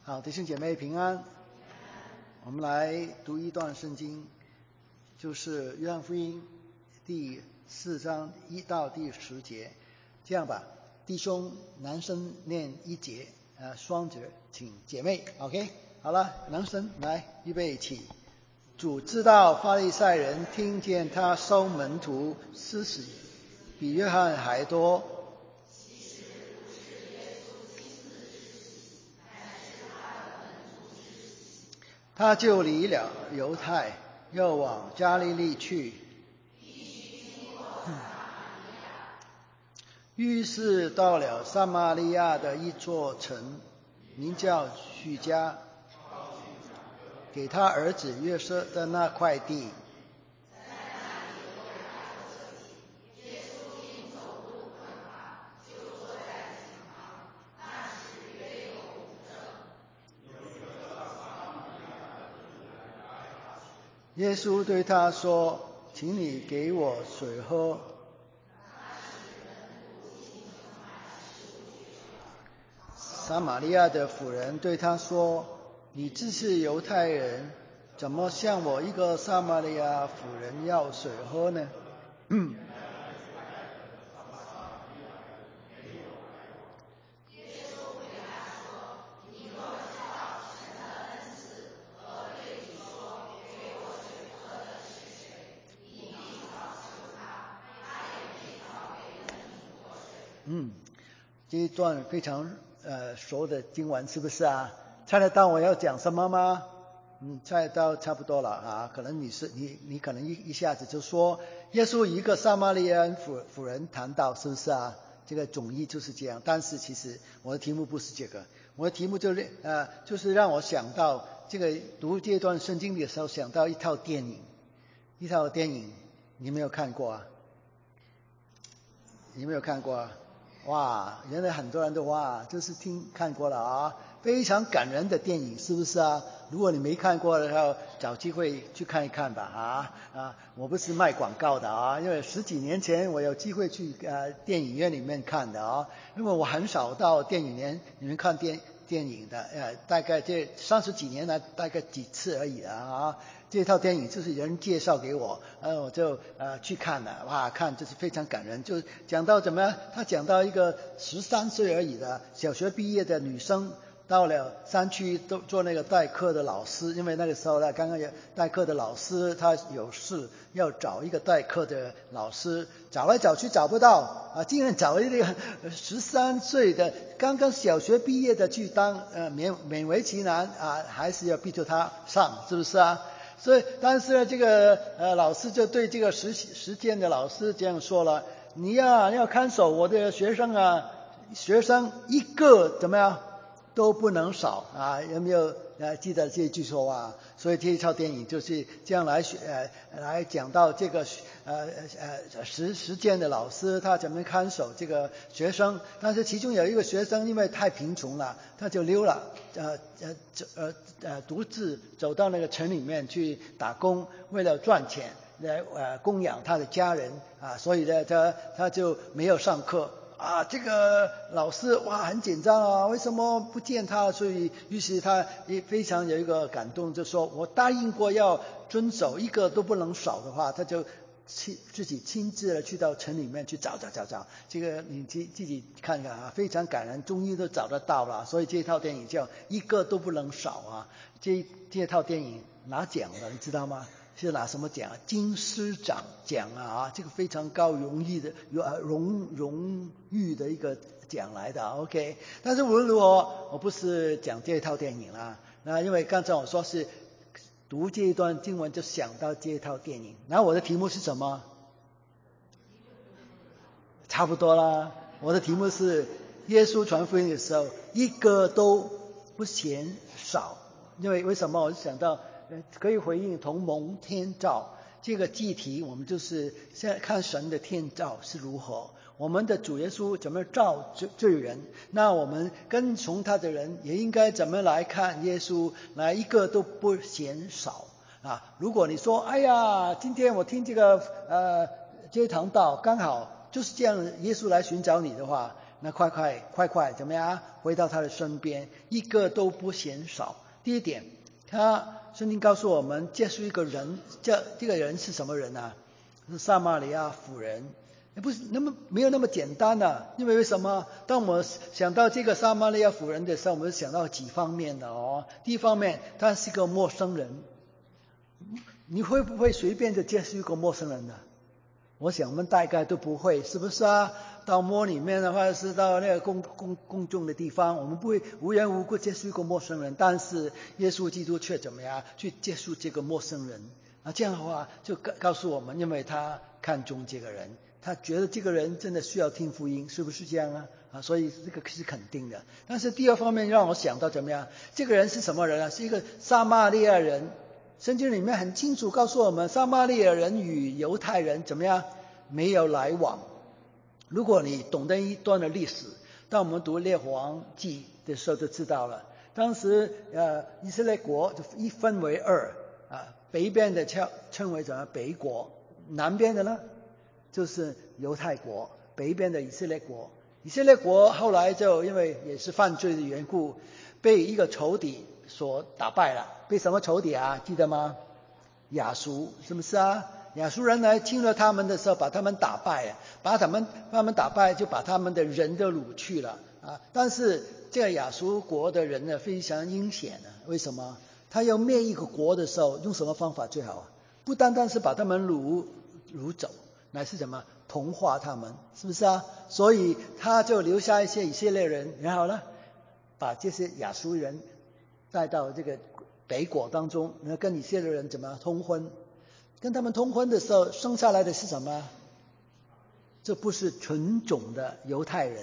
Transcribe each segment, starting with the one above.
好，弟兄姐妹平安。我们来读一段圣经，就是约翰福音第4章1到第10节。这样吧，弟兄男生念1节，双节请姐妹。OK， 好了，男生来，预备起。主知道法利赛人听见他收门徒施洗比约翰还多，他就离了犹太，又往加利利去。于是到了撒玛利亚的一座城，名叫叙加，给他儿子约瑟的那块地。耶稣对他说：“请你给我水喝。”撒玛利亚的妇人对他说：“你既是犹太人，怎么向我一个撒玛利亚妇人要水喝呢？”这一段非常熟的经文，是不是啊？猜得到我要讲什么吗？猜得到差不多了啊。可能你可能一下子就说耶稣一个撒玛利亚妇人谈到，是不是啊？这个总意就是这样。但是其实我的题目不是这个，我的题目就是让我想到这个读这段圣经的时候想到一套电影，你没有看过啊？你没有看过啊？哇，原来很多人都就是看过了啊，非常感人的电影，是不是啊？如果你没看过的话，找机会去看一看吧我不是卖广告的啊，因为10几年前我有机会去电影院里面看的啊，因为我很少到电影院里面看电影的，大概这30几年来大概几次而已啊。这套电影就是有人介绍给我，我就去看了，看就是非常感人，就讲到怎么样，他讲到一个13岁而已的小学毕业的女生，到了山区做那个代课的老师，因为那个时候呢，刚刚有代课的老师他有事要找一个代课的老师，找来找去找不到竟然找一个13岁的刚刚小学毕业的去当勉为其难还是要逼着他上，是不是啊？所以但是呢，这个老师就对这个实践的老师这样说了：你要看守我的学生学生一个怎么样都不能少有没有记得这句说话？所以这一套电影就是这样来讲到这个实践的老师他怎么看守这个学生，但是其中有一个学生因为太贫穷了，他就溜了独自走到那个城里面去打工，为了赚钱来供养他的家人所以呢他就没有上课这个老师很紧张为什么不见他？所以于是他也非常有一个感动，就说我答应过要遵守，一个都不能少的话，他就自己亲自的去到城里面去找，这个你自己看看非常感人，终于都找得到了。所以这套电影叫一个都不能少这套电影拿奖了，你知道吗？是拿什么奖？金狮奖这个非常高荣誉的一个奖来的 OK。 但是无论如何我不是讲这套电影那因为刚才我说是读这一段经文就想到这套电影，然后我的题目是什么？差不多啦，我的题目是耶稣传福音的时候一个都不嫌少。因为什么？我就想到可以回应同蒙天照这个议题，我们就是现在看神的天照是如何，我们的主耶稣怎么照罪人，那我们跟从他的人也应该怎么来看耶稣，来一个都不嫌少如果你说哎呀今天我听这个这堂道刚好就是这样耶稣来寻找你的话， 那快快怎么样回到他的身边，一个都不嫌少。第一点，圣经告诉我们接触一个人，这个人是什么人啊？是撒玛利亚妇人。不是没有那么简单的，因为什么？当我们想到这个撒玛利亚妇人的时候，我们想到几方面的哦。第一方面，他是个陌生人，你会不会随便的接触一个陌生人呢？我想我们大概都不会，是不是啊？到摸里面的话，是到那个公众的地方，我们不会无缘无故接触一个陌生人，但是耶稣基督却怎么样去接触这个陌生人？这样的话就告诉我们，因为他看重这个人。他觉得这个人真的需要听福音，是不是这样啊？所以这个是肯定的。但是第二方面让我想到怎么样？这个人是什么人啊？是一个撒玛利亚人。圣经里面很清楚告诉我们，撒玛利亚人与犹太人怎么样？没有来往。如果你懂得一段的历史，当我们读列王记的时候就知道了。当时以色列国就一分为二北边的称为什么北国，南边的呢？就是犹太国，北边的以色列国。以色列国后来就因为也是犯罪的缘故，被一个仇敌所打败了。被什么仇敌啊？记得吗？亚述，是不是啊？亚述人来侵略他们的时候，把他们打败，把他们打败，就把他们的人都掳去了但是这个亚述国的人呢，非常阴险为什么？他要灭一个国的时候，用什么方法最好不单单是把他们掳走，乃是什么？同化他们，是不是啊？所以他就留下一些以色列人，然后呢，把这些亚述人带到这个北国当中，然后跟以色列人怎么通婚？跟他们通婚的时候，生下来的是什么？这不是纯种的犹太人，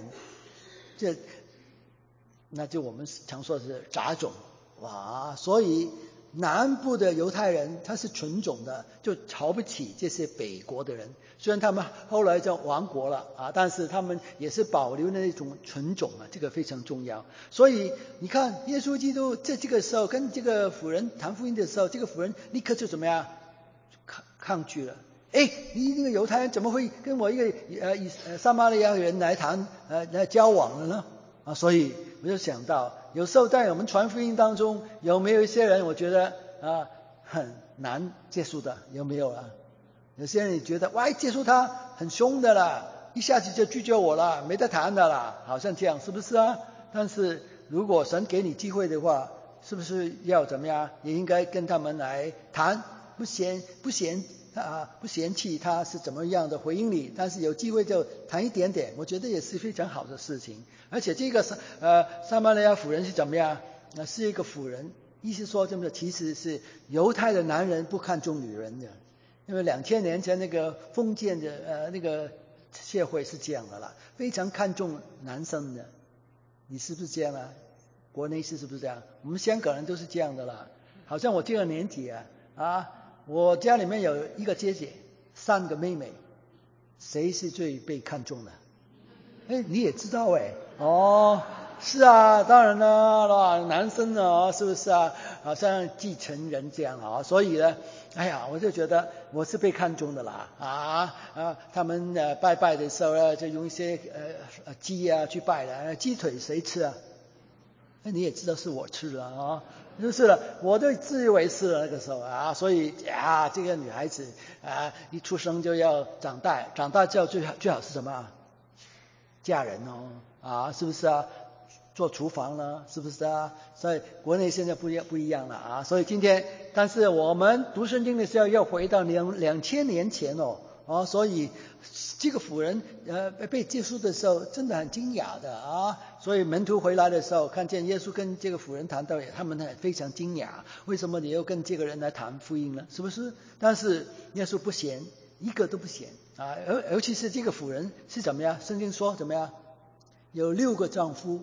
那就我们常说的是杂种所以南部的犹太人他是纯种的，就瞧不起这些北国的人。虽然他们后来就亡国了但是他们也是保留那种纯种这个非常重要。所以你看，耶稣基督在这个时候跟这个妇人谈福音的时候，这个妇人立刻就怎么样抗拒了。你这个犹太人怎么会跟我一个撒玛利亚人来交往了呢？所以我就想到，有时候在我们传福音当中，有没有一些人我觉得很难接触的？有没有有些人你觉得接触他很凶的啦，一下子就拒绝我了，没得谈的啦，好像这样，是不是啊？但是如果神给你机会的话，是不是要怎么样？也应该跟他们来谈，不嫌弃他是怎么样的回应你，但是有机会就谈一点点，我觉得也是非常好的事情。而且这个撒玛利亚妇人是怎么样？是一个妇人，意思说这么其实是犹太的男人不看重女人的，因为2000年前那个封建的那个社会是这样的啦，非常看重男生的。你是不是这样国内是不是这样？我们香港人都是这样的啦。好像我这个年纪我家里面有一个姐姐，3个妹妹，谁是最被看重的？你也知道是啊，当然了，男生是不是好像继承人这样所以呢，我就觉得我是被看重的啦他们拜拜的时候呢，就用一些鸡去拜了，鸡腿谁吃你也知道是我吃的就是了，我都自以为是了那个时候所以这个女孩子一出生就要长大之后最好是什么？嫁人是不是做厨房呢？是不是所以国内现在不一样了所以今天，但是我们读圣经的时候要回到2000年前所以这个妇人被接触的时候真的很惊讶的所以门徒回来的时候看见耶稣跟这个妇人谈到，他们非常惊讶，为什么你又跟这个人来谈福音呢？是不是？但是耶稣不嫌，一个都不嫌尤其是这个妇人是怎么样？圣经说怎么样？有6个丈夫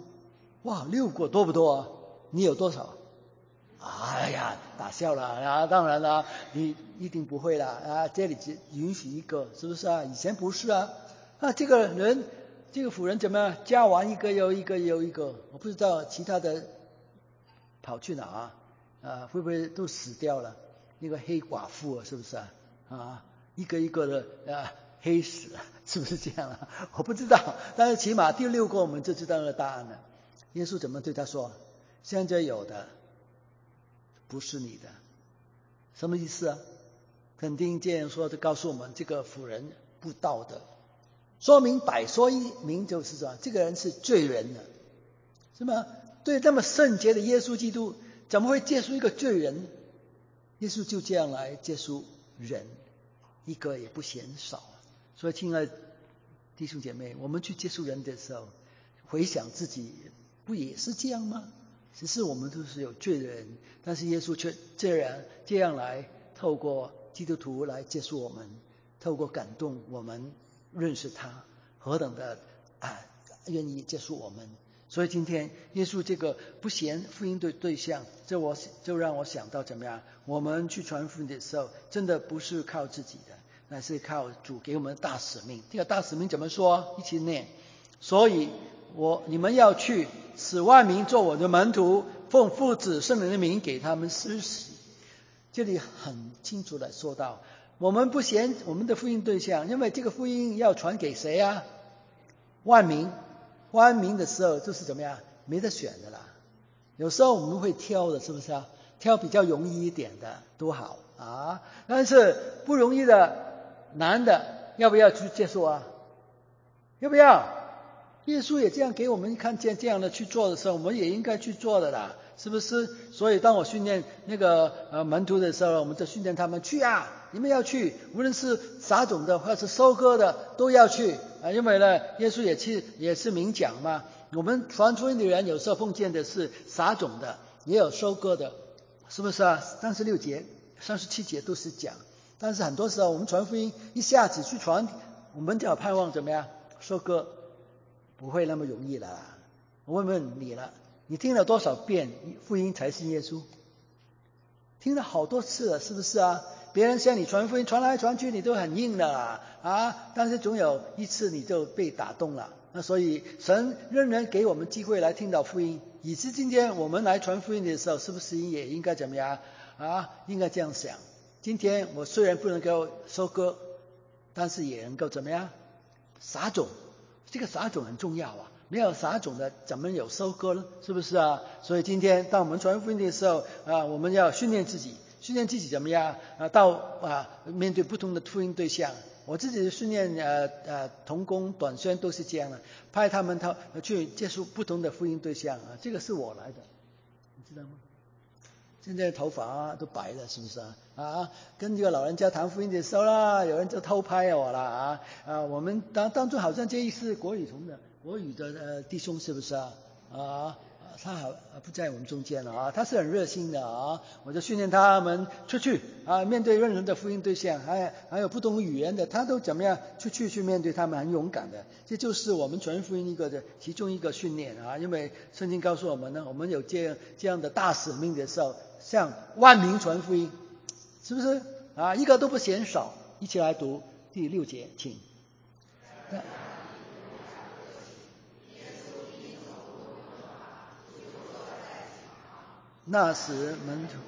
，6个多不多你有多少？打笑了当然了，你一定不会了这里只允许一个，是不是以前不是这个人，这个妇人怎么样？嫁完一个又一个又一个，我不知道其他的跑去哪会不会都死掉了？那个黑寡妇是不是一个一个的黑死了，是不是这样啊？我不知道，但是起码第6个我们就知道了答案了。耶稣怎么对他说？现在有的不是你的，什么意思啊？肯定这样说就告诉我们，这个妇人不道德，说明百说一明就是说，这个人是罪人的，是吗？对那么圣洁的耶稣基督，怎么会接受一个罪人？耶稣就这样来接受人，一个也不嫌少。所以亲爱的弟兄姐妹，我们去接受人的时候，回想自己不也是这样吗？只是我们都是有罪的人，但是耶稣却这样来透过基督徒来接受我们，透过感动我们认识他，何等的愿意接受我们。所以今天耶稣这个不嫌福音的对象，就让我想到怎么样，我们去传福音的时候，真的不是靠自己的，乃是靠主给我们的大使命。这个大使命怎么说？一起念。所以你们要去，使万民做我的门徒，奉父子圣灵的名给他们施洗。这里很清楚地说到，我们不嫌我们的福音对象，因为这个福音要传给谁啊？万民。万民的时候就是怎么样？没得选的啦。有时候我们会挑的，是不是啊？挑比较容易一点的都好啊。但是不容易的、难的，要不要去接受啊？要不要？耶稣也这样给我们看见，这样的去做的时候，我们也应该去做的啦，是不是？所以当我训练那个门徒的时候，我们就训练他们去啊，你们要去，无论是撒种的或是收割的都要去啊，因为呢，耶稣也是明讲嘛，我们传福音的人有时候碰见的是撒种的，也有收割的，是不是啊？36节、37节都是讲，但是很多时候我们传福音一下子去传，我们就要盼望怎么样？收割不会那么容易了。我问问你了，你听了多少遍福音才信耶稣？听了好多次了，是不是啊？别人向你传福音，传来传去，你都很硬的啊，但是总有一次你就被打动了。那所以神仍然给我们机会来听到福音，以致今天我们来传福音的时候，是不是也应该怎么样啊？应该这样想。今天我虽然不能够收割，但是也能够怎么样？撒种，这个撒种很重要啊！没有撒种的，怎么有收割呢？是不是啊？所以今天当我们传福音的时候我们要训练自己怎么样面对不同的福音对象。我自己的训练同工短宣都是这样的，派他们去接触不同的福音对象这个是我来的，你知道吗？现在头发都白了，是不是跟这个老人家谈福音的时候啦，有人就偷拍我了我们当中好像这一是国语的弟兄，是不是他不在我们中间了他是很热心的我就训练他们出去面对任何的福音对象，还有不同语言的，他都怎么样出去面对他们，很勇敢的。这就是我们传福音其中一个训练因为圣经告诉我们呢，我们有这样的大使命的时候，向万民传福音，是不是一个都不嫌少。一起来读第6节，请。那时门徒，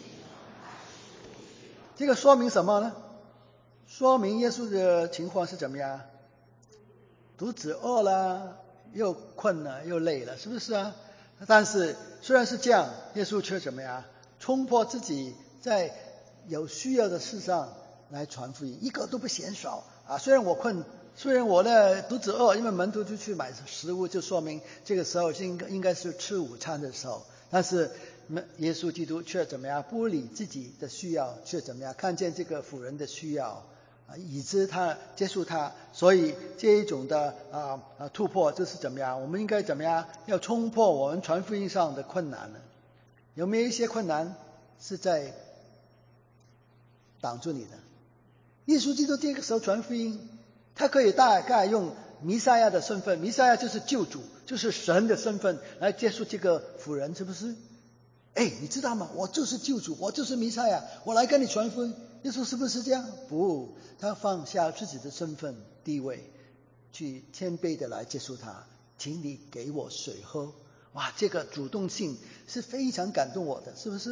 这个说明什么呢？说明耶稣的情况是怎么样？肚子饿了，又困了，又累了，是不是啊？但是虽然是这样，耶稣却怎么样？冲破自己，在有需要的事上来传福音，一个都不嫌少虽然我困，虽然我的肚子饿，因为门徒就去买食物，就说明这个时候应该是吃午餐的时候，但是耶稣基督却怎么样？不理自己的需要，却怎么样？看见这个妇人的需要以致他接受他，所以这一种的突破就是怎么样？我们应该怎么样？要冲破我们传福音上的困难呢？有没有一些困难是在挡住你的？耶稣基督这个时候传福音，他可以大概用弥赛亚的身份，弥赛亚就是救主，就是神的身份来接触这个妇人，是不是？你知道吗？我就是救主，我就是弥赛亚，我来跟你传福音。耶稣是不是这样？不，他放下自己的身份地位，去谦卑的来接受他，请你给我水喝。哇，这个主动性是非常感动我的，是不是？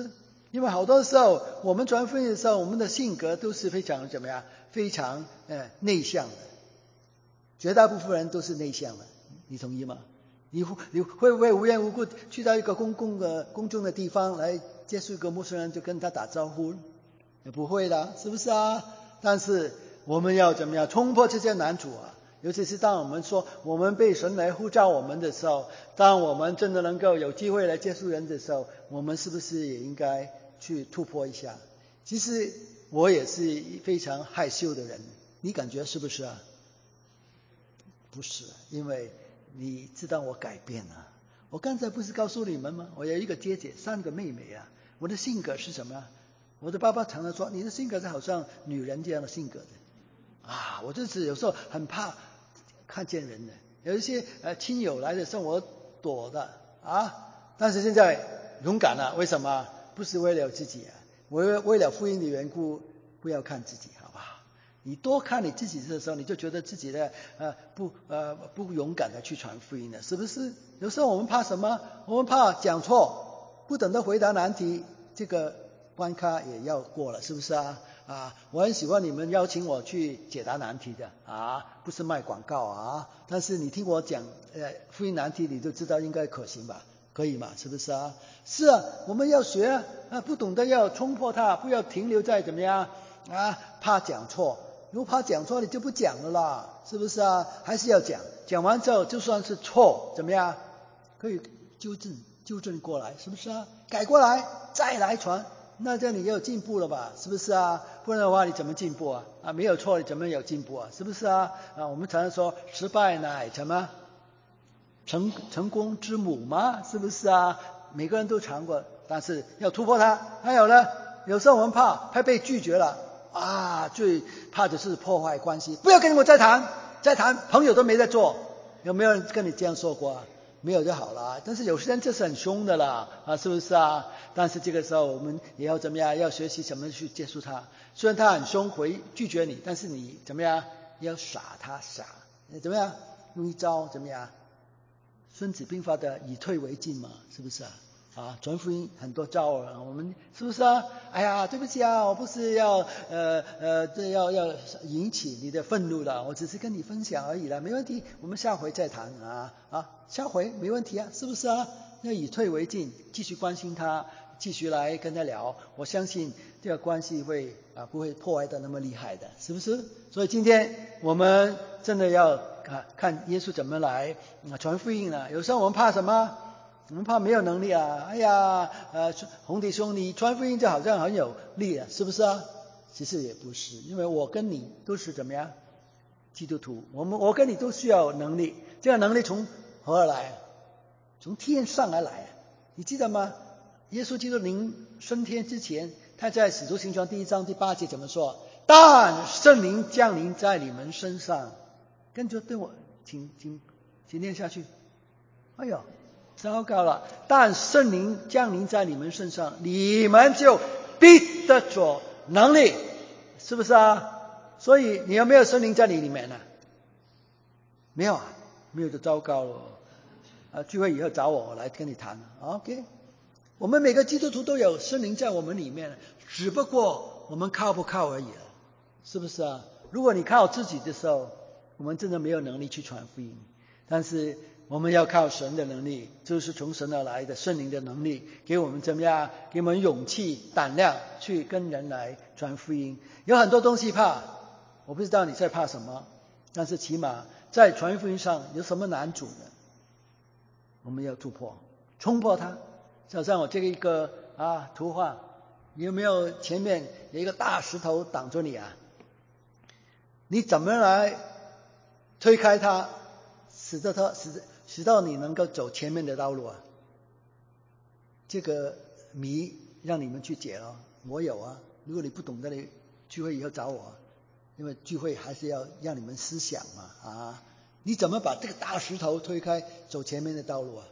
因为好多时候我们传福音的时候，我们的性格都是非常怎么样？非常内向的，绝大部分人都是内向的，你同意吗？你会不会无缘无故去到一个公众的地方来接触一个陌生人就跟他打招呼？也不会的，是不是啊？但是我们要怎么样冲破这些难阻啊？尤其是当我们说我们被神来呼召我们的时候，当我们真的能够有机会来接触人的时候，我们是不是也应该去突破一下？其实我也是非常害羞的人，你感觉是不是啊？不是，因为你知道我改变了。我刚才不是告诉你们吗？我有一个姐姐，3个妹妹啊。我的性格是什么？我的爸爸常常说，你的性格是好像女人这样的性格的啊。我就是有时候很怕看见人的，有一些亲友来的时候我躲的啊。但是现在勇敢了，为什么？不是为了自己啊，为了福音的缘故，不要看自己，好不好？你多看你自己的时候，你就觉得自己的不勇敢的去传福音了，是不是？有时候我们怕什么？我们怕讲错，不等着回答难题，这个关卡也要过了，是不是啊？我很喜欢你们邀请我去解答难题的啊，不是卖广告啊。但是你听我讲福音难题，你就知道应该可行吧？可以嘛？是不是啊？是啊，我们要学不懂得要冲破它，不要停留在怎么样怕讲错。如果怕讲错，你就不讲了啦，是不是啊？还是要讲，讲完之后就算是错，怎么样？可以纠正过来，是不是啊？改过来再来传，那这样你也有进步了吧？是不是啊？不然的话你怎么进步啊？没有错你怎么有进步啊？是不是啊？我们常常说失败乃什么？成功之母吗？是不是啊？每个人都尝过，但是要突破它。还有呢，有时候我们怕被拒绝了最怕的是破坏关系，不要跟我再谈，朋友都没在做。有没有人跟你这样说过啊？没有就好了。但是有些人这是很凶的啦是不是啊？但是这个时候我们也要怎么样？要学习怎么去接触他。虽然他很凶回拒绝你，但是你怎么样？要傻他傻，怎么样？用一招怎么样？孙子兵法的以退为进嘛，是不是啊？传福音很多招我们是不是啊？哎呀，对不起啊，我不是要要引起你的愤怒了，我只是跟你分享而已了，没问题，我们下回再谈下回没问题啊，是不是啊？要以退为进，继续关心他，继续来跟他聊，我相信这个关系会不会破坏的那么厉害的，是不是？所以今天我们真的要看耶稣怎么来传福音了。有时候我们怕什么？我们怕没有能力啊！哎呀，洪弟兄，你传福音就好像很有力啊，是不是啊？其实也不是，因为我跟你都是怎么样？基督徒，我跟你都需要能力。这个能力从何而来？从天上而来。你记得吗？耶稣基督临升天之前，他在使徒行传1章第8节怎么说？但圣灵降临在你们身上。跟着对我，请念下去。哎呦，糟糕了！但圣灵降临在你们身上，你们就必得着能力，是不是啊？所以你有没有圣灵在你里面呢？没有没有就糟糕了。聚会以后找我来跟你谈 OK。 我们每个基督徒都有圣灵在我们里面，只不过我们靠不靠而已了，是不是啊？如果你靠自己的时候，我们真的没有能力去传福音。但是我们要靠神的能力，就是从神而来的圣灵的能力，给我们怎么样？给我们勇气胆量去跟人来传福音。有很多东西怕，我不知道你在怕什么，但是起码在传福音上有什么难阻呢？我们要突破冲破它。就像我这一个图画，你有没有前面有一个大石头挡住你啊？你怎么来推开它，使到你能够走前面的道路啊？这个谜让你们去解了，我有啊。如果你不懂得，你聚会以后找我，因为聚会还是要让你们思想嘛你怎么把这个大石头推开，走前面的道路啊？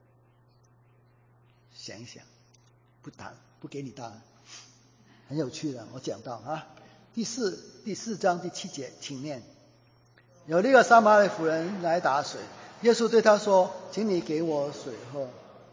想一想，不给你答案，很有趣的。我讲到第四章第7节，请念。有那个撒玛利亚妇人来打水，耶稣对她说：“请你给我水喝。”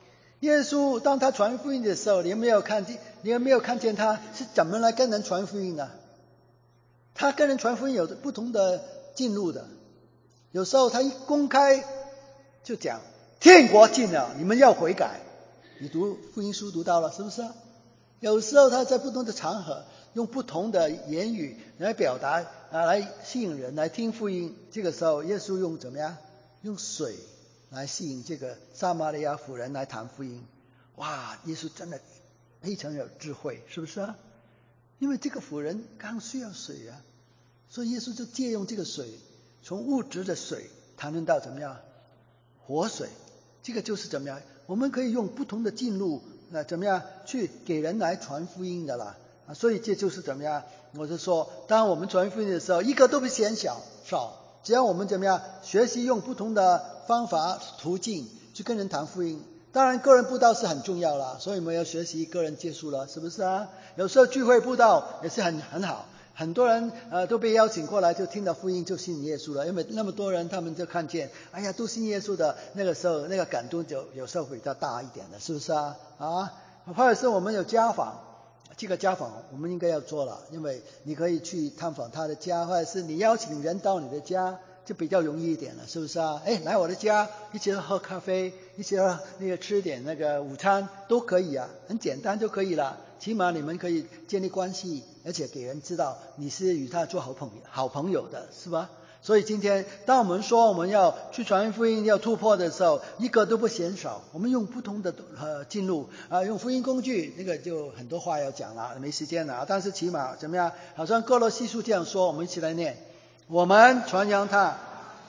耶稣当他传福音的时候，你有没有看见他是怎么来跟人传福音的？他跟人传福音有不同的进路的。有时候他一公开就讲天国近了，你们要悔改。你读福音书读到了是不是啊？有时候他在不同的场合用不同的言语来表达来吸引人来听福音。这个时候耶稣用怎么样？用水来吸引这个撒玛利亚妇人来谈福音。哇，耶稣真的非常有智慧，是不是啊？因为这个妇人刚需要水啊，所以耶稣就借用这个水，从物质的水谈论到怎么样？活水。这个就是怎么样？我们可以用不同的进路怎么样去给人来传福音的啦。所以这就是怎么样？我是说，当我们传福音的时候，一个都不嫌少，只要我们怎么样学习用不同的方法途径去跟人谈福音。当然个人布道是很重要啦，所以我们要学习个人接触了，是不是啊？有时候聚会布道也是很好，很多人都被邀请过来，就听到福音就信耶稣了。因为那么多人他们就看见，哎呀都信耶稣的，那个时候那个感动就有时候比较大一点的，是不是啊？或者是我们有家访，这个家访我们应该要做了，因为你可以去探访他的家，或者是你邀请人到你的家，就比较容易一点了，是不是啊？来我的家一起喝咖啡，一起吃点那个午餐都可以啊，很简单就可以了。起码你们可以建立关系，而且给人知道你是与他做好朋友的，是吧？所以今天当我们说我们要去传福音要突破的时候，一个都不嫌少。我们用不同的进路用福音工具，那个就很多话要讲了，没时间了。但是起码怎么样？好像歌罗西书这样说，我们一起来念：我们传扬他，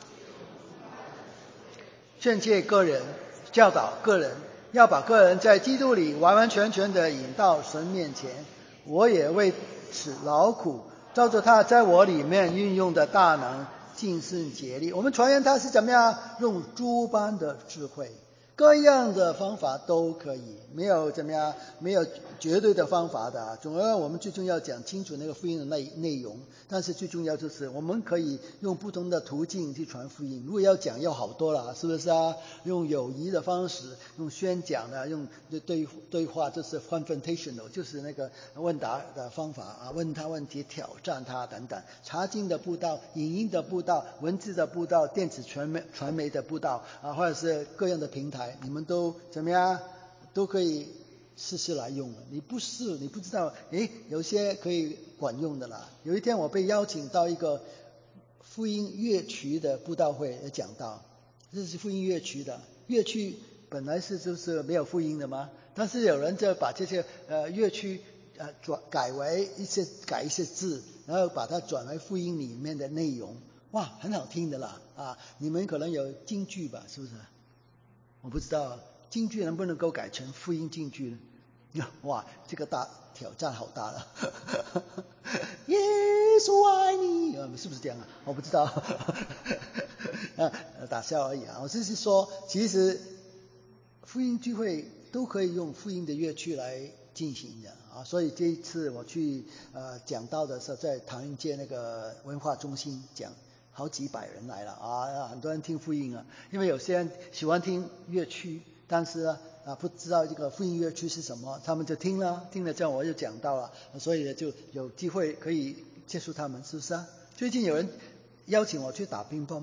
劝诫个人，教导个人，要把个人在基督里完完全全的引到神面前。我也为此劳苦，照着他在我里面运用的大能，尽心竭力。我们传扬他是怎么样？用诸般的智慧，各样的方法都可以，没有怎么样，没有绝对的方法的。总而我们最重要讲清楚那个福音的内容，但是最重要就是我们可以用不同的途径去传福音。如果要讲要好多了，是不是啊？用友谊的方式，用宣讲的，用对话，就是 confrontational， 就是那个问答的方法问他问题，挑战他等等。查经的布道，影音的布道，文字的布道，电子传媒的布道或者是各样的平台，你们都怎么样？都可以试来用了。你不试你不知道，有些可以管用的啦。有一天我被邀请到一个福音乐曲的布道会讲道，这是福音乐曲的。乐曲本来就是没有福音的嘛，但是有人就把这些乐曲改一些字，然后把它转为福音里面的内容。哇，很好听的啦你们可能有京剧吧，是不是？我不知道京剧能不能够改成福音京剧呢？哇，这个挑战好大了。耶稣爱你，是不是这样啊？我不知道。打笑而已我只是说，其实福音聚会都可以用福音的乐曲来进行的所以这一次我去讲道的时候，在唐人街那个文化中心讲，好几百人来了很多人听福音因为有些人喜欢听乐曲，但是不知道这个福音乐曲是什么，他们就听了这样我就讲到了，所以就有机会可以接触他们，是不是最近有人邀请我去打乒乓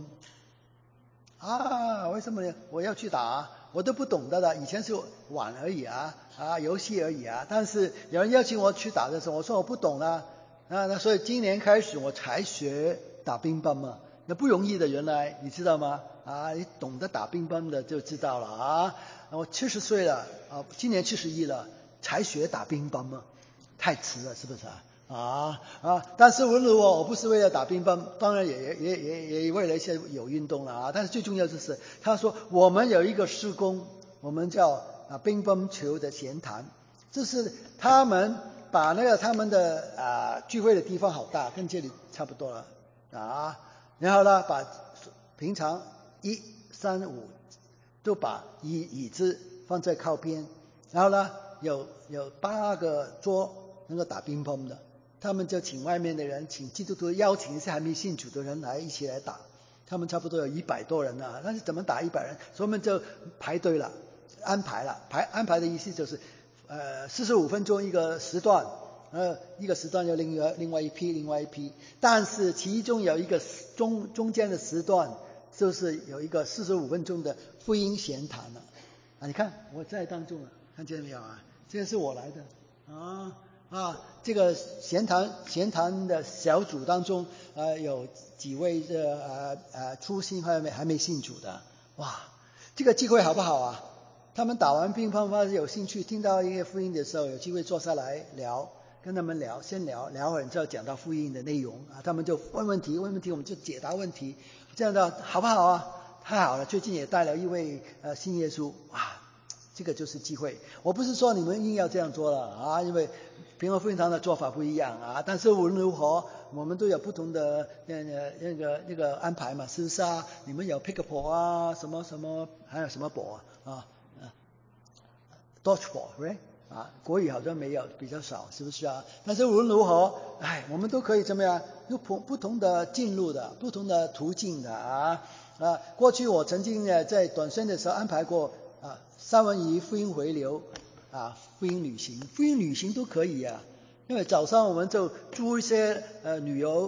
为什么呢？我要去打我都不懂的了，以前是玩而已游戏而已但是有人邀请我去打的时候，我说我不懂那所以今年开始我才学打乒乓嘛，那不容易的，原来你知道吗？你懂得打乒乓的就知道了我70岁了今年71了才学打乒乓嘛，太迟了，是不是但是无论如何我不是为了打乒乓，当然也为了一些有运动了但是最重要就是他说我们有一个事工，我们叫乒乓球的闲谈，就是他们把那个他们的聚会的地方好大，跟这里差不多了然后呢把平常1、3、5都把椅子放在靠边，然后呢有8个桌能够打乒乓的，他们就请外面的人，请基督徒邀请一些还没信主的人一起来打，他们差不多有100多人但是怎么打100人？所以我们就排队了安排了，安排的意思就是45分钟一个时段，一个时段有另外一批，但是其中有一个中间的时段，就是有一个45分钟的福音闲谈了。你看我在当中看见没有啊？这个是我来的这个闲谈的小组当中有几位初信还没信主的，哇，这个机会好不好啊？他们打完乒乓乓有兴趣听到一些福音的时候，有机会坐下来聊，跟他们先聊完之后讲到福音的内容他们就问问题，我们就解答问题，这样的好不好啊？太好了，最近也带了一位信耶稣，哇，这个就是机会。我不是说你们硬要这样做了因为平和福音堂的做法不一样但是无论如何我们都有不同的那个安排嘛，是不是啊？你们有 pickleball 什么还有什么ball dodgeball right 国语好像没有，比较少，是不是啊？但是无论如何我们都可以怎么样有不同的进入的不同的途径的过去我曾经在短宣的时候安排过三文鱼福音回流福音旅行都可以因为早上我们就租一些旅游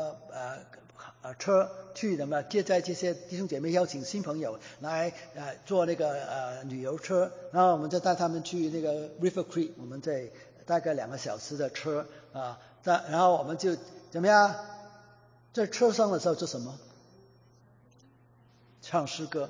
车去接待这些弟兄姐妹，邀请新朋友来坐那个旅游车，然后我们就带他们去那个 River Creek， 我们在大概2个小时的车然后我们就怎么样在车上的时候做什么？唱诗歌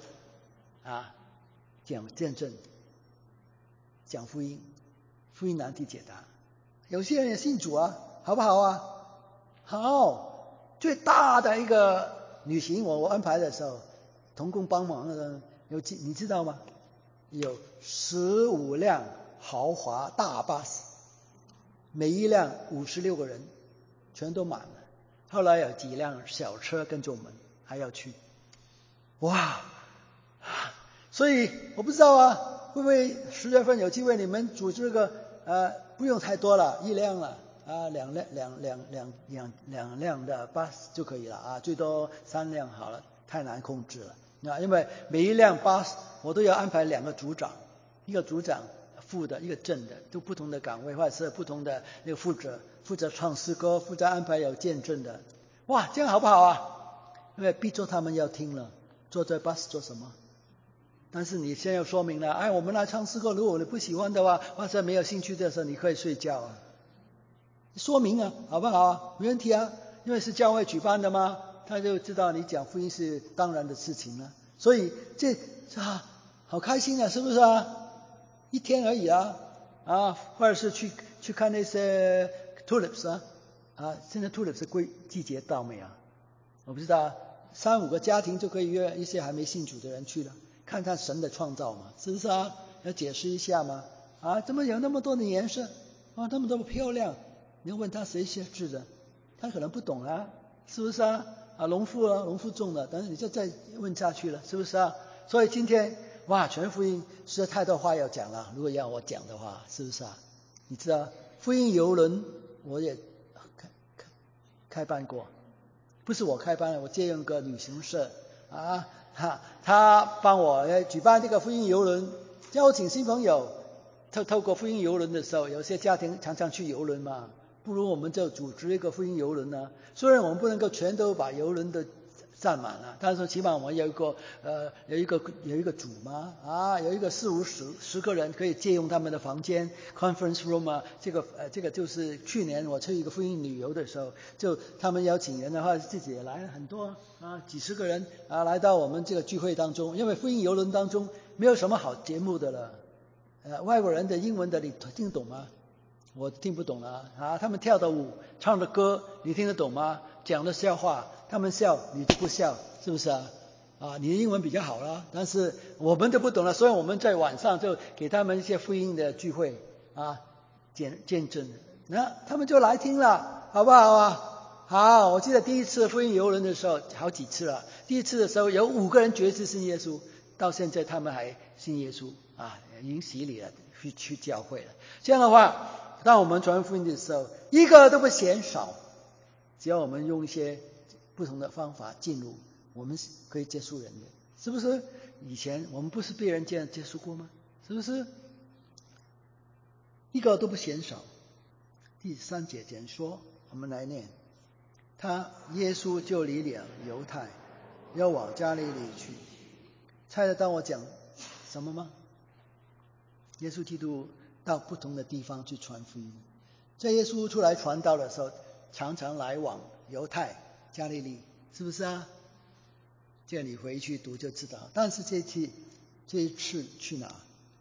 讲见证，讲福音难题解答。有些人也信主好不好啊？好，最大的一个旅行我安排的时候，同工帮忙的你知道吗？有15辆豪华大巴士，每一辆56个人，全都满了。后来有几辆小车跟着我们还要去，哇！所以我不知道会不会10月份有机会你们组织个不用太多了，1辆了两辆的巴士就可以了最多3辆好了，太难控制了因为每一辆巴士我都要安排2个组长，一个组长副的，一个正的，都不同的岗位或者是不同的那个负责唱诗歌，负责安排有见证的。哇，这样好不好因为逼着他们要听了，坐在巴士做什么？但是你先要说明了，我们来唱诗歌，如果你不喜欢的话，或者没有兴趣的时候，你可以睡觉说明好不好没问题因为是教会举办的嘛，他就知道你讲福音是当然的事情了。所以这好开心是不是一天而已或者是去看那些 tulips 现在 tulips 季节到没有？我不知道3-5个家庭就可以约一些还没信主的人去了，看看神的创造嘛，是不是要解释一下嘛怎么有那么多的颜色那么多漂亮？你要问他谁写字的，他可能不懂是不是农夫种的，但是你就再问下去了，是不是所以今天全福音实在太多话要讲了，如果要我讲的话，是不是你知道福音邮轮我也开办过，不是我开办的，我借用个旅行社他帮我举办这个福音邮轮，邀请新朋友透过福音邮轮的时候，有些家庭常常去邮轮嘛，不如我们就组织一个福音邮轮虽然我们不能够全都把邮轮的占满了，但是起码我们有一个组嘛有一个40-50个人可以借用他们的房间 conference room 这个就是去年我去一个福音旅游的时候，就他们邀请人的话，自己也来了很多几十个人来到我们这个聚会当中，因为福音邮轮当中没有什么好节目的了外国人的英文的你听懂吗？我听不懂他们跳的舞唱的歌你听得懂吗？讲的笑话他们笑你就不笑，是不是你的英文比较好但是我们都不懂了，所以我们在晚上就给他们一些福音的聚会见证，那他们就来听了，好不好好，我记得第一次福音邮轮的时候好几次了，第一次的时候有5个人决志信耶稣，到现在他们还信耶稣已经洗礼了，去教会了。这样的话，当我们传福音的时候，一个都不嫌少，只要我们用一些不同的方法进入，我们可以接触人的，是不是？以前我们不是被人这样接触过吗？ 是不是？一个都不嫌少。第3节简说，我们来念：耶稣就离了犹太，要往加利利去。猜得到我讲什么吗？耶稣基督到不同的地方去传福音。在耶稣出来传道的时候，常常来往犹太、加利利，是不是啊？这里回去读就知道。但是这一次去哪？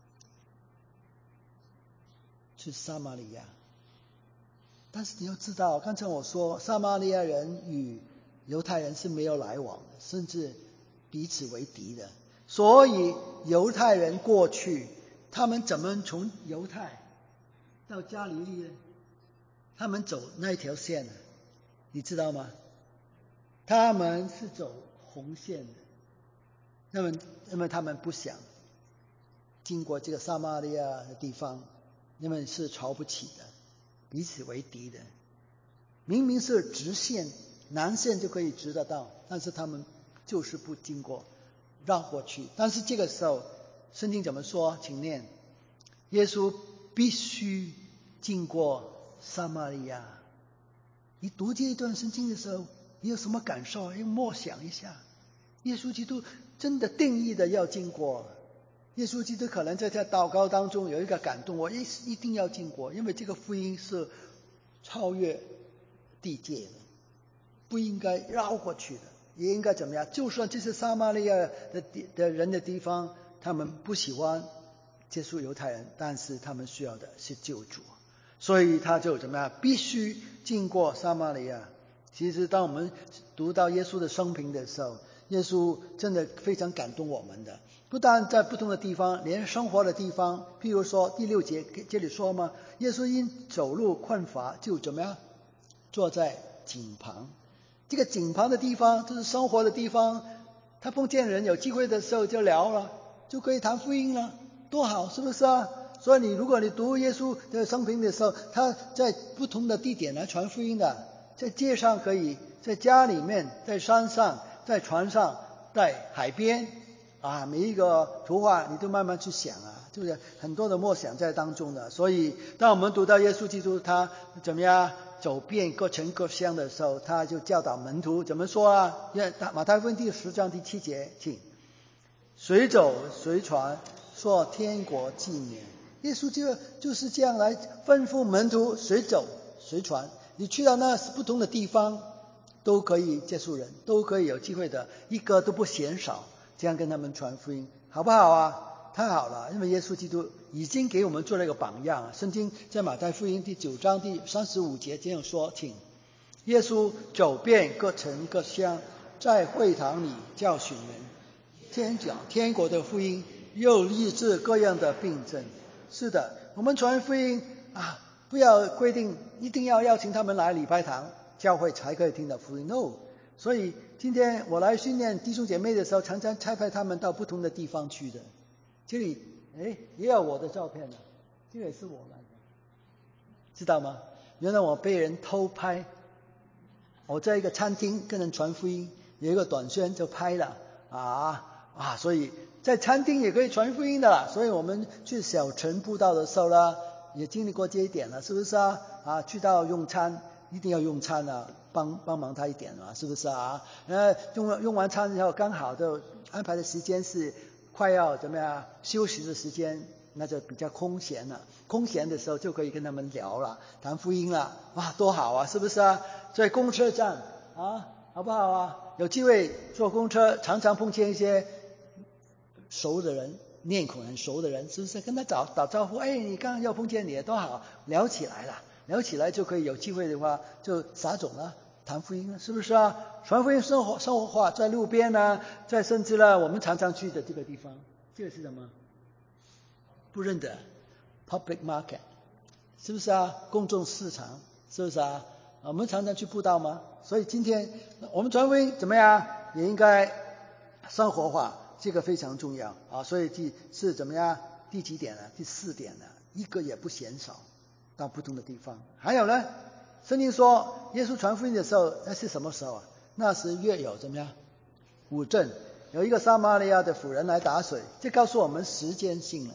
去撒玛利亚。但是你要知道，刚才我说撒玛利亚人与犹太人是没有来往的，甚至彼此为敌的。所以犹太人过去，他们怎么从犹太到加利利呢？他们走那一条线呢？你知道吗？他们是走红线的，因为他们不想经过这个撒玛利亚的地方，因为是瞧不起的，彼此为敌的。明明是直线，南线就可以直得到，但是他们就是不经过，绕过去。但是这个时候圣经怎么说？请念：耶稣必须经过撒玛利亚。你读这一段圣经的时候，你有什么感受？要默想一下，耶稣基督真的定义的要经过。耶稣基督可能在祷告当中有一个感动，我一定要经过，因为这个福音是超越地界的，不应该绕过去的，也应该怎么样？就算这是撒玛利亚的人的地方，他们不喜欢接触犹太人，但是他们需要的是救主，所以他就怎么样？必须经过撒玛利亚。其实当我们读到耶稣的生平的时候，耶稣真的非常感动我们的，不但在不同的地方，连生活的地方，譬如说第6节这里说嘛，耶稣因走路困乏，就怎么样？坐在井旁。这个井旁的地方就是生活的地方，他碰见人有机会的时候就聊了，就可以谈福音了，多好，是不是啊？所以如果你读耶稣的生平的时候，他在不同的地点来传福音的，在街上可以，在家里面，在山上，在船上，在海边啊，每一个图画你都慢慢去想啊，就是很多的默想在当中的。所以当我们读到耶稣基督他怎么样走遍各城各乡的时候，他就教导门徒怎么说啊？马太福音第10章第7节，请随走随传，说天国纪念。耶稣就是这样来吩咐门徒随走随传。你去到那不同的地方，都可以接触人，都可以有机会的，一个都不嫌少，这样跟他们传福音，好不好啊？太好了，因为耶稣基督已经给我们做了一个榜样。圣经在马太福音第9章第35节这样说，请耶稣走遍各城各乡，在会堂里教训人，宣讲天国的福音，又医治各样的病症。是的，我们传福音啊，不要规定一定要邀请他们来礼拜堂教会才可以听到福音 ，no。 所以今天我来训练弟兄姐妹的时候，常常差派他们到不同的地方去的。这里也有我的照片了，这个也是我来的，知道吗？原来我被人偷拍，我在一个餐厅跟人传福音，有一个短宣就拍了所以在餐厅也可以传福音的啦。所以我们去小城布道的时候啦，也经历过这一点了，是不是啊？去到用餐一定要用餐啊，帮忙他一点啊，是不是啊？用完餐之后，刚好就安排的时间是快要怎么样休息的时间，那就比较空闲了。空闲的时候就可以跟他们聊了，谈福音了，哇，多好啊，是不是啊？在公车站啊，好不好啊？有机会坐公车，常常碰见一些熟的人，面孔很熟的人，是不是跟他打招呼？你刚刚要碰见你，多好，聊起来了，聊起来就可以有机会的话就撒种了，谈福音了，是不是啊？传福音生活化，在路边啊，在甚至我们常常去的这个地方，这个是什么？不认得 ，public market， 是不是啊？公众市场，是不是啊？我们常常去布道吗？所以今天我们传福音怎么样？也应该生活化，这个非常重要啊。所以是怎么样？第几点呢？第4点呢？一个也不嫌少，到不同的地方。还有呢，圣经说耶稣传福音的时候，那是什么时候啊？那时约有怎么样？午正，有一个撒玛利亚的妇人来打水，这告诉我们时间性了。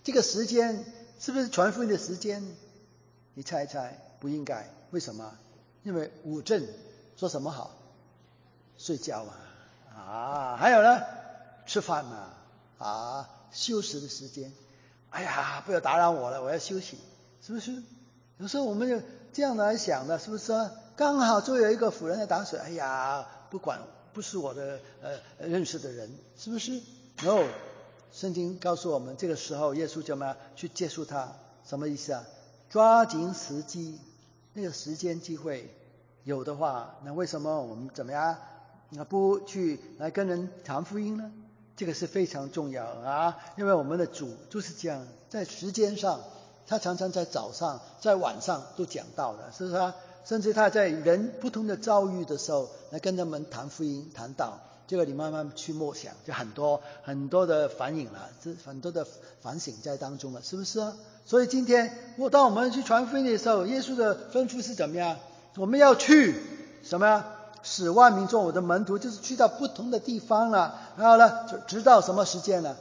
这个时间是不是传福音的时间？你猜一猜，不应该。为什么？因为午正做什么好？睡觉嘛。还有呢，吃饭嘛。休息的时间。哎呀，不要打扰我了，我要休息，是不是？有时候我们就这样来想的，是不是啊？刚好就有一个妇人在打水，哎呀，不管，不是我的认识的人，是不是 ？No， 圣经告诉我们，这个时候耶稣怎么样去接触他？什么意思啊？抓紧时机，那个时间机会有的话，那为什么我们怎么样不去来跟人谈福音呢？这个是非常重要啊，因为我们的主就是这样，在时间上，他常常在早上、在晚上都讲到的，是不是啊？甚至他在人不同的遭遇的时候，来跟他们谈福音、谈道。这个你慢慢去默想，就很多很多的反应了，很多的反省在当中了，是不是啊？所以今天，当我们去传福音的时候，耶稣的吩咐是怎么样？我们要去什么呀？使万民做我的门徒，就是去到不同的地方了。然后呢，直到什么时间呢？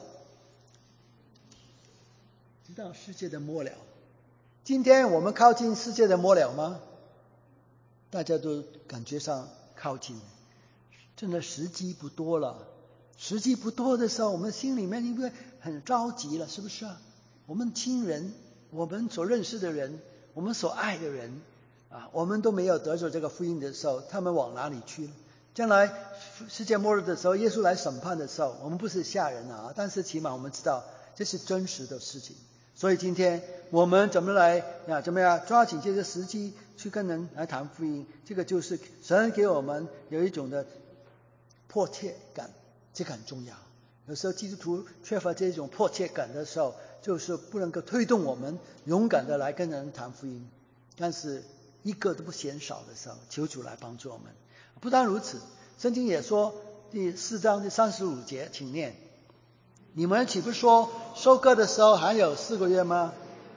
直到世界的末了。今天我们靠近世界的末了吗？大家都感觉上靠近，真的时机不多了。时机不多的时候，我们心里面应该很着急了，是不是啊？我们亲人，我们所认识的人，我们所爱的人我们都没有得着这个福音的时候，他们往哪里去呢？将来世界末日的时候，耶稣来审判的时候，我们不是吓人但是起码我们知道这是真实的事情。所以今天我们怎么样抓紧这个时机去跟人来谈福音？这个就是神给我们有一种的迫切感，这个很重要。有时候基督徒缺乏这种迫切感的时候，就是不能够推动我们勇敢的来跟人谈福音。但是一个都不嫌少的时候，求主来帮助我们。不但如此，圣经也说第4章第35节，请念：你们岂不说收割的时候还有4个月吗？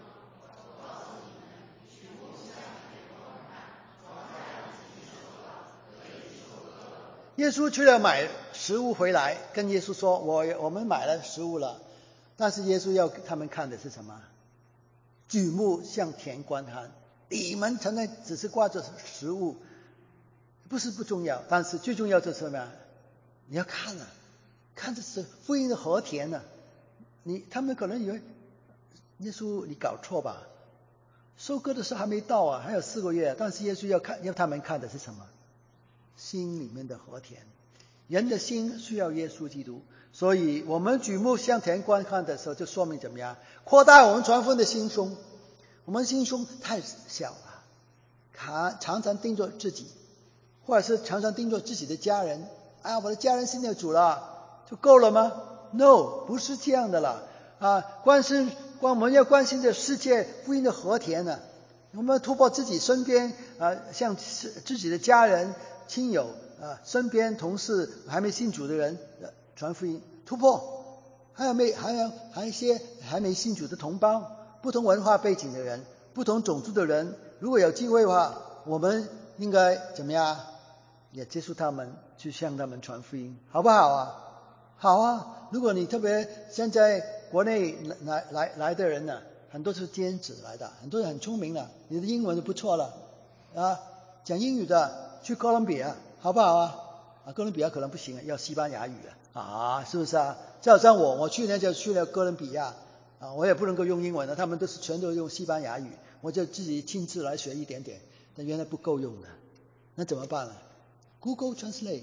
耶稣去了买食物回来，跟耶稣说我们买了食物了。但是耶稣要他们看的是什么？举目向田观看。你们曾经只是挂着食物，不是不重要，但是最重要就是什么？你要看看这是福音的和田他们可能以为耶稣你搞错吧？收割的时候还没到还有4个月。但是耶稣要他们看的是什么？心里面的和田。人的心需要耶稣基督，所以我们举目向田观看的时候，就说明怎么样？扩大我们传福音的心胸。我们心胸太小了，常常盯着自己，或者是常常盯着自己的家人。我的家人信了主了，就够了吗？ No， 不是这样的了我们要关心这世界福音的和田我们突破自己身边像自己的家人、亲友身边同事还没信主的人传福音突破，还有一些还没信主的同胞，不同文化背景的人，不同种族的人，如果有机会的话，我们应该怎么样？也接触他们，去向他们传福音，好不好啊？好啊！如果你特别现在国内来的人很多是兼职来的，很多人很聪明了，你的英文就不错了讲英语的去哥伦比亚，好不好哥伦比亚可能不行要西班牙语是不是就好像我去年就去了哥伦比亚我也不能够用英文他们全都用西班牙语，我就自己亲自来学一点点，但原来不够用的，那怎么办Google Translate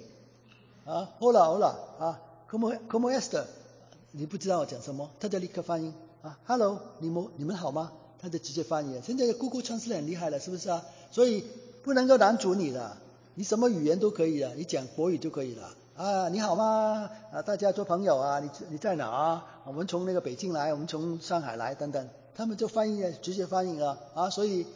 Hola Como esta 你不知道我讲什么，他就立刻翻译Hello 你们好吗？他就直接翻译。现在 Google Translate 很厉害了，是不是所以不能够拦阻你的，你什么语言都可以的，你讲国语就可以了你好吗大家做朋友你在哪我们从那个北京来，我们从上海来等等，他们就直接翻译了所以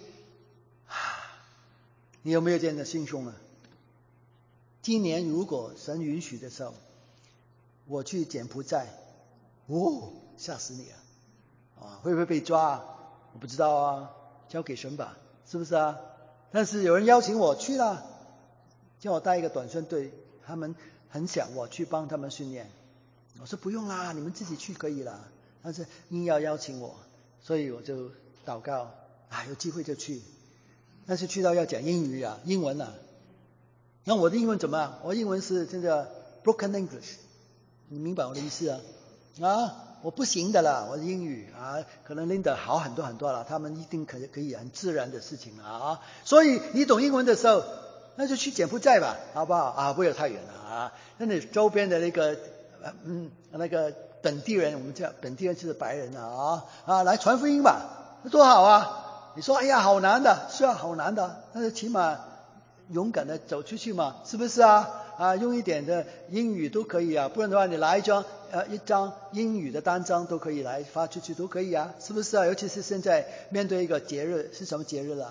你有没有这样的心胸今年如果神允许的时候，我去柬埔寨吓死你会不会被抓我不知道交给神吧，是不是但是有人邀请我去了，叫我带一个短宣队，他们很想我去帮他们训练，我说不用啦，你们自己去可以了但是硬要邀请我，所以我就祷告有机会就去。但是去到要讲英文啊。那我的英文怎么样？我英文是这个 broken English， 你明白我的意思我不行的啦，我的英语可能 Linda 好很多很多了，他们一定可以很自然的事情所以你懂英文的时候，那就去柬埔寨吧，好不好不要太远了那你周边的那个本地人，我们叫本地人就是白人来传福音吧，多好你说哎呀好难的，是好难的，但是起码勇敢的走出去嘛，是不是用一点的英语都可以不然的话你来一张英语的单张都可以来发出去，都可以是不是尤其是现在面对一个节日，是什么节日了？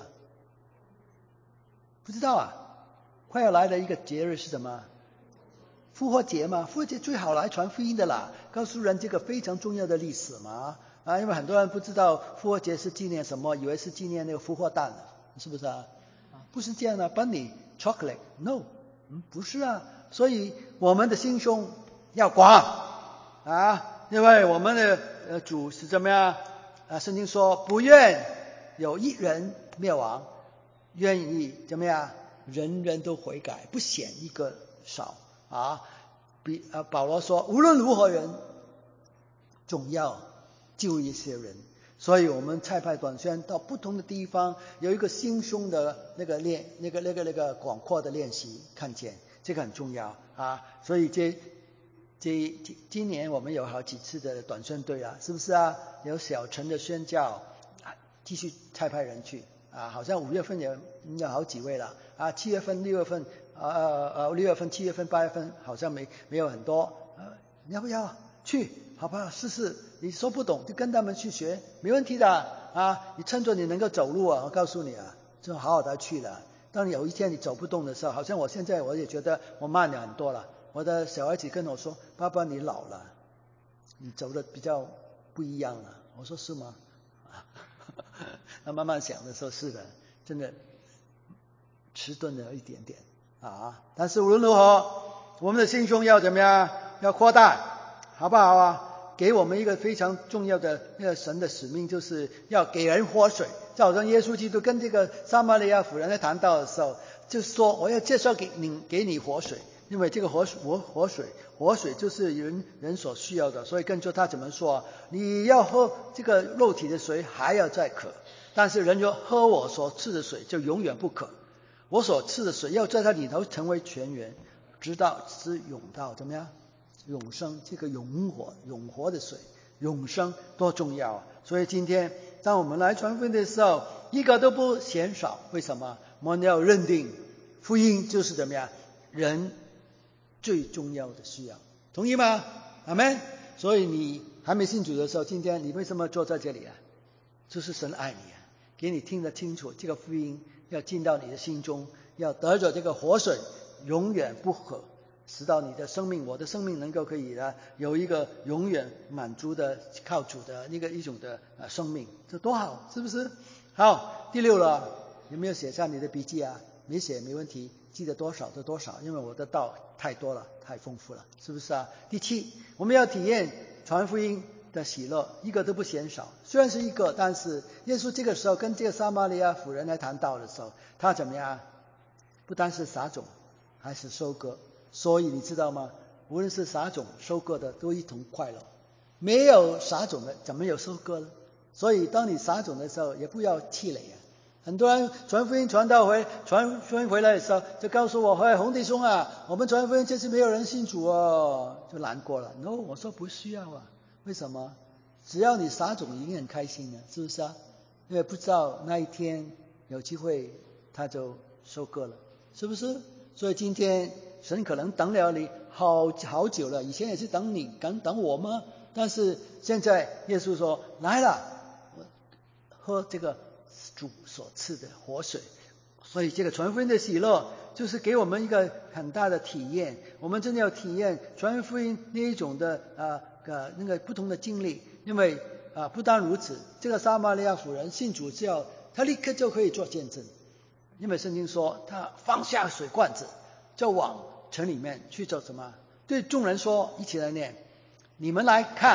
不知道快要来的一个节日是什么？复活节嘛，复活节最好来传福音的啦，告诉人这个非常重要的历史嘛因为很多人不知道复活节是纪念什么，以为是纪念那个复活蛋是不是不是这样的 ，Bunny chocolate no， 不是所以我们的心胸要广因为我们的主是怎么样圣经说不愿有一人灭亡，愿意怎么样人人都悔改，不嫌一个少保罗说无论如何人总要救一些人，所以我们差派短宣到不同的地方，有一个心胸的那个广阔的练习，看见这个很重要所以今年我们有好几次的短宣队是不是有小城的宣教继续差派人去好像5月份也有好几位了7月份6月份6月份7月份8月份好像没有很多你要不要去好不好试试，你说不懂就跟他们去学，没问题的你趁着你能够走路我告诉你就好好的去了。当有一天你走不动的时候，好像我现在我也觉得我慢了很多了，我的小孩子跟我说爸爸你老了，你走的比较不一样了，我说是吗那慢慢想的时候是的，真的迟钝了一点点但是无论如何我们的心胸要怎么样，要扩大，好不好给我们一个非常重要的那个神的使命，就是要给人活水。就好像耶稣基督跟这个撒玛利亚妇人在谈到的时候，就说我要介绍给你活水，因为这个活水就是人所需要的，所以跟着他怎么说你要喝这个肉体的水还要再渴，但是人就喝我所赐的水就永远不渴，我所赐的水要在它里头成为泉源，直涌到怎么样永生，这个永活的水，永生多重要所以今天当我们来传福音的时候，一个都不嫌少。为什么？我们要认定福音就是怎么样人最重要的需要，同意吗？阿们。所以你还没信主的时候，今天你为什么坐在这里就是神爱你给你听得清楚，这个福音要进到你的心中，要得着这个活水，永远不渴，使到你的生命，我的生命能够可以有一个永远满足的靠主的一种的生命，这多好，是不是？好，第6了，有没有写上你的笔记没写没问题，记得多少就多少，因为我的道太多了，太丰富了，是不是第7，我们要体验传福音的喜乐，一个都不嫌少。虽然是一个，但是耶稣这个时候跟这个撒玛利亚妇人来谈道的时候，他怎么样？不单是撒种，还是收割。所以你知道吗？无论是撒种收割的都一同快乐，没有撒种的怎么有收割呢？所以当你撒种的时候也不要气馁很多人传福音传福音回来的时候就告诉我洪弟兄我们传福音就是没有人信主就难过了。 No， 我说不需要为什么？只要你撒种已经很开心是不是因为不知道那一天有机会他就收割了，是不是？所以今天神可能等了你好久了，以前也是等你等我吗？但是现在耶稣说来了，喝这个主所赐的活水。所以这个传福音的喜乐就是给我们一个很大的体验，我们真的要体验传福音那一种的那个不同的经历。因为不单如此，这个撒玛利亚妇人信主之后，她立刻就可以做见证，因为圣经说她放下水罐子就往城里面去做什么？对众人说，一起来念，你们来看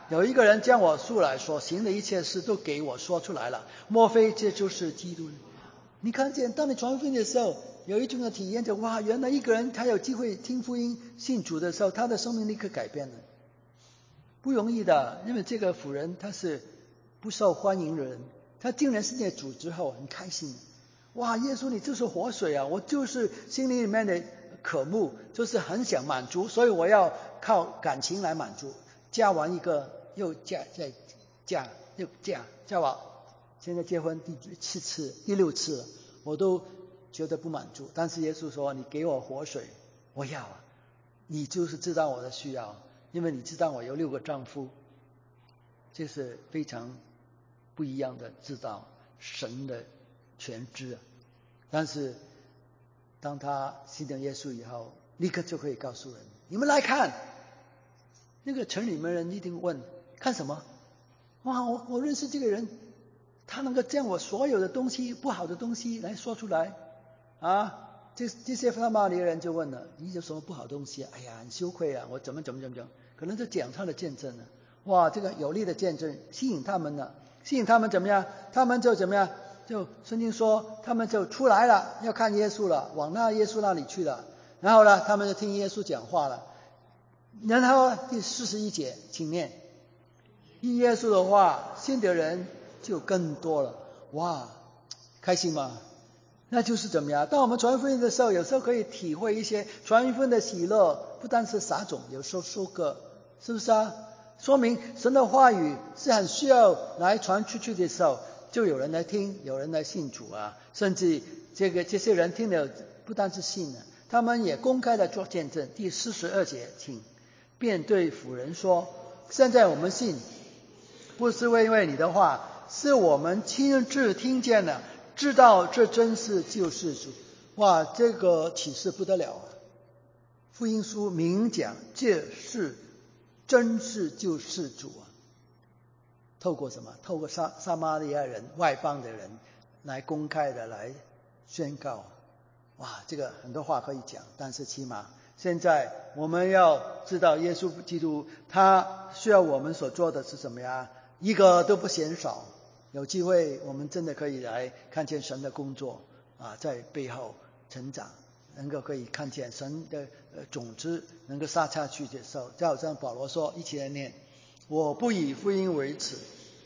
有一个人将我素来所行的一切事都给我说出来了，莫非这就是基督呢？你看见当你传福音的时候，有一种的体验，就哇，原来一个人他有机会听福音信主的时候，他的生命立刻改变了。不容易的，因为这个妇人她是不受欢迎的人，她竟然信了主之后很开心，哇，耶稣你就是活水啊，我就是心里面的渴慕，就是很想满足，所以我要靠感情来满足，嫁完一个又嫁，再嫁又嫁，嫁完现在结婚第7次第6次了，我都觉得不满足。但是耶稣说你给我活水，我要啊，你就是知道我的需要，因为你知道我有6个丈夫。这是非常不一样的知道神的全知啊。但是当他信了耶稣以后，立刻就可以告诉人，你们来看，那个城里面人一定问，看什么？哇，我认识这个人，他能够将我所有的东西不好的东西来说出来啊。这些撒玛利亚人就问了，你有什么不好的东西？哎呀，很羞愧啊，我怎么，可能就讲他的见证了。哇，这个有力的见证吸引他们了，吸引他们怎么样？他们就怎么样？就圣经说他们就出来了，要看耶稣了，往那耶稣那里去了。然后呢，他们就听耶稣讲话了。然后第41节请念，因耶稣的话信的人就更多了。哇，开心吗？那就是怎么样？当我们传福音的时候，有时候可以体会一些传福音的喜乐，不单是撒种，有时候收割，是不是啊？说明神的话语是很需要来传出去的时候，就有人来听，有人来信主啊。甚至这些人听了不单是信了，他们也公开的做见证。第42节请，便对妇人说，现在我们信，不是因为你的话，是我们亲自听见了，知道这真是救世主。哇，这个启示不得了啊！福音书明讲这是真是救世主啊！透过什么？透过撒玛利亚人、外邦的人来公开的来宣告。哇，这个很多话可以讲，但是起码现在我们要知道耶稣基督他需要我们所做的是什么呀？一个都不嫌少。有机会我们真的可以来看见神的工作啊，在背后成长，能够可以看见神的种子能够撒下去的时候，就好像保罗说，一起来念，我不以福音为耻。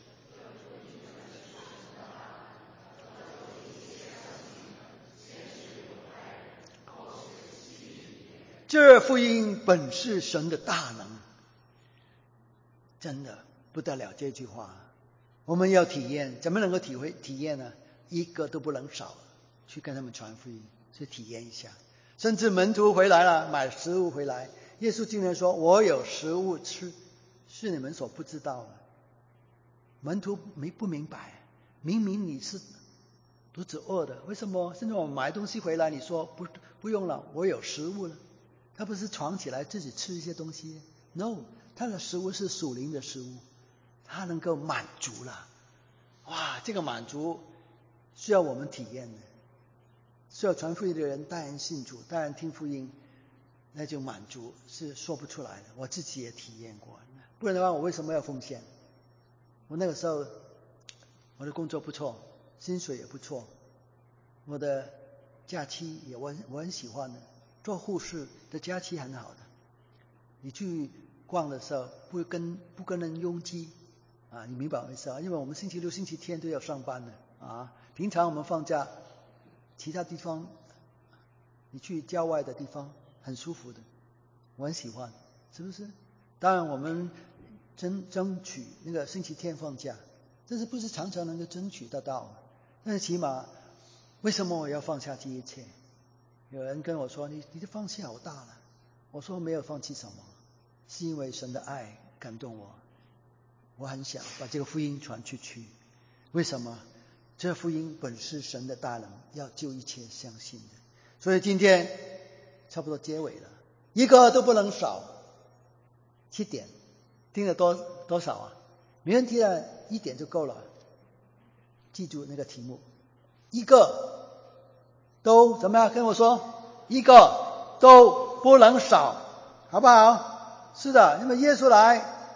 这福音本是神的大能，真的不得了。这句话我们要体验，怎么能够体验呢？一个都不能少，去跟他们传福音，去体验一下。甚至门徒回来了，买食物回来，耶稣竟然说，我有食物吃，是你们所不知道的。门徒不明白，明明你是肚子饿的，为什么现在我们买东西回来，你说不用了，我有食物了？他不是藏起来自己吃一些东西 ？No， 他的食物是属灵的食物，他能够满足了。哇，这个满足需要我们体验的，需要传福音的人带人信主，带人听福音，那就满足是说不出来的。我自己也体验过，不然的话我为什么要奉献？我那个时候我的工作不错，薪水也不错，我的假期也我很喜欢的，做护士的假期很好的。你去逛的时候不跟人拥挤啊，你明白我意思啊？因为我们星期六、星期天都要上班的啊。平常我们放假，其他地方你去郊外的地方很舒服的，我很喜欢，是不是？当然我们争取那个星期天放假，但是不是常常能够争取得到。但是起码，为什么我要放下这一切？有人跟我说，你的放弃好大了。我说没有放弃什么，是因为神的爱感动我，我很想把这个福音传出去。为什么？这福音本是神的大能，要救一切相信的。所以今天差不多结尾了，一个都不能少。7点，听了多少啊？没人听了1点就够了。记住那个题目，一个都怎么样？跟我说，一个都不能少，好不好？是的，因为耶稣来，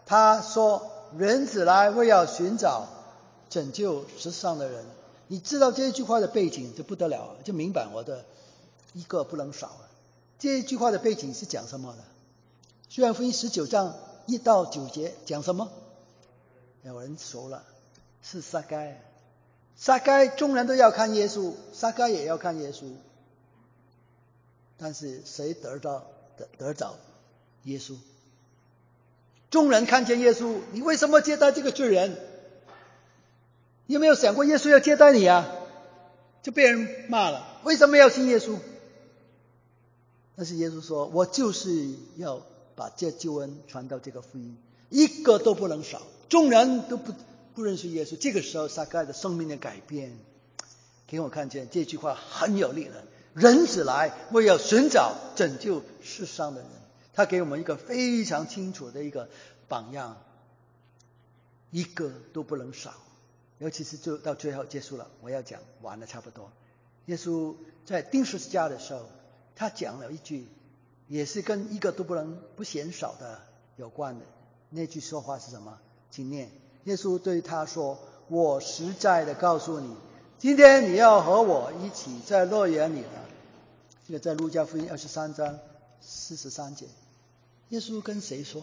他说人子来为要寻找拯救世上的人。你知道这句话的背景就不得了，就明白我的一个不能少了。这句话的背景是讲什么的？约翰福音19章1到9节讲什么？有人熟了，是撒该。撒该众人都要看耶稣，撒该也要看耶稣，但是谁得着耶稣？众人看见耶稣，你为什么接待这个罪人？你有没有想过耶稣要接待你啊？就被人骂了，为什么要信耶稣？但是耶稣说，我就是要把这救恩传到这个福音，一个都不能少。众人都不认识耶稣，这个时候撒该的生命的改变，给我看见这句话很有力了。人子来为要寻找拯救世上的人，他给我们一个非常清楚的一个榜样，一个都不能少。尤其是就到最后结束了，我要讲完了差不多。耶稣在钉十字架的时候，他讲了一句也是跟一个都不嫌少的有关的。那句说话是什么？请念。耶稣对他说，我实在的告诉你，今天你要和我一起在乐园里了。这个在路加福音23章43节。耶稣跟谁说？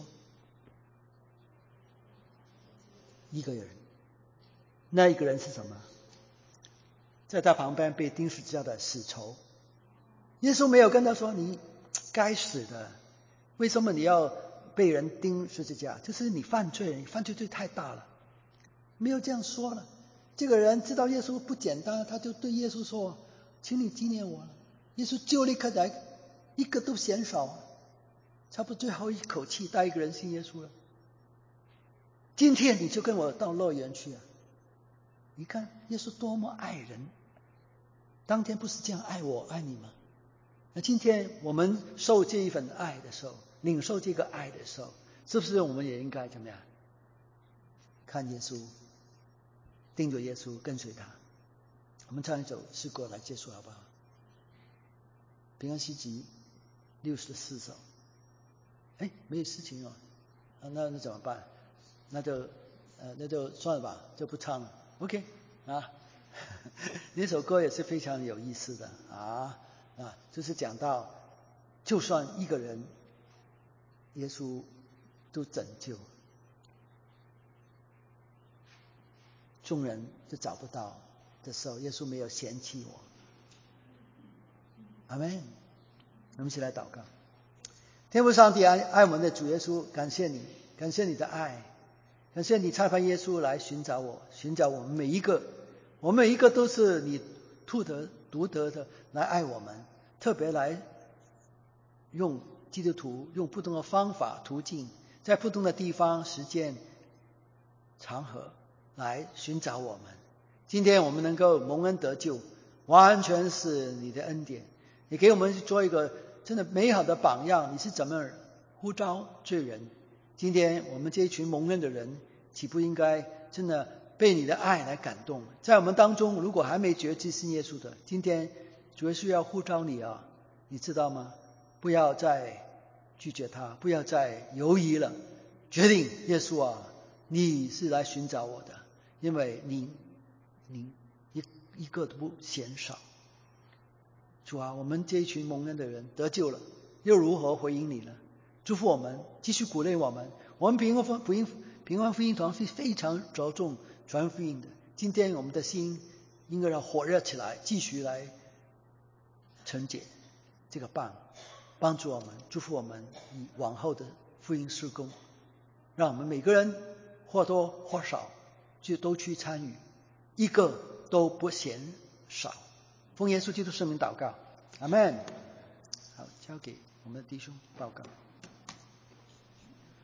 一个人。那一个人是什么？在他旁边被钉十字架的死囚。耶稣没有跟他说，你该死的，为什么你要被人钉十字架？就是你犯罪，你犯罪罪太大了，没有这样说了。这个人知道耶稣不简单，他就对耶稣说，请你纪念我了。耶稣就立刻来，一个都嫌少，差不多最后一口气带一个人信耶稣了。今天你就跟我到乐园去啊！你看耶稣多么爱人，当天不是这样爱我爱你吗？那今天我们受这一份爱的时候，领受这个爱的时候，是不是我们也应该怎么样？看耶稣，盯着耶稣，跟随他。我们唱一首诗歌来结束好不好？平安喜集64首。没有事情哦，那怎么办？那就算了吧，就不唱了。OK 啊，那首歌也是非常有意思的就是讲到，就算一个人，耶稣都拯救，众人就找不到的时候，耶稣没有嫌弃我。阿们。我们一起来祷告。天父上帝，爱我们的主耶稣，感谢你，感谢你的爱，感谢你差派耶稣来寻找我，寻找我们每一个，我们每一个都是你独得的来爱我们，特别来用基督徒用不同的方法途径，在不同的地方时间场合来寻找我们。今天我们能够蒙恩得救，完全是你的恩典，你给我们做一个真的美好的榜样，你是怎么呼召罪人。今天我们这一群蒙恩的人，岂不应该真的被你的爱来感动？在我们当中，如果还没决志信耶稣的，今天主耶稣要呼召你啊，你知道吗？不要再拒绝他，不要再犹豫了，决定耶稣啊，你是来寻找我的，因为你一个都不嫌少。主啊，我们这一群蒙恩的人得救了，又如何回应你呢？祝福我们，继续鼓励我们。我们平安福音团是非常着重传福音的。今天我们的心应该要火热起来，继续来承接这个棒，帮助我们，祝福我们以往后的福音事工，让我们每个人或多或少就都去参与，一个都不嫌少。奉耶稣基督圣名祷告，阿们。好，交给我们的弟兄报告。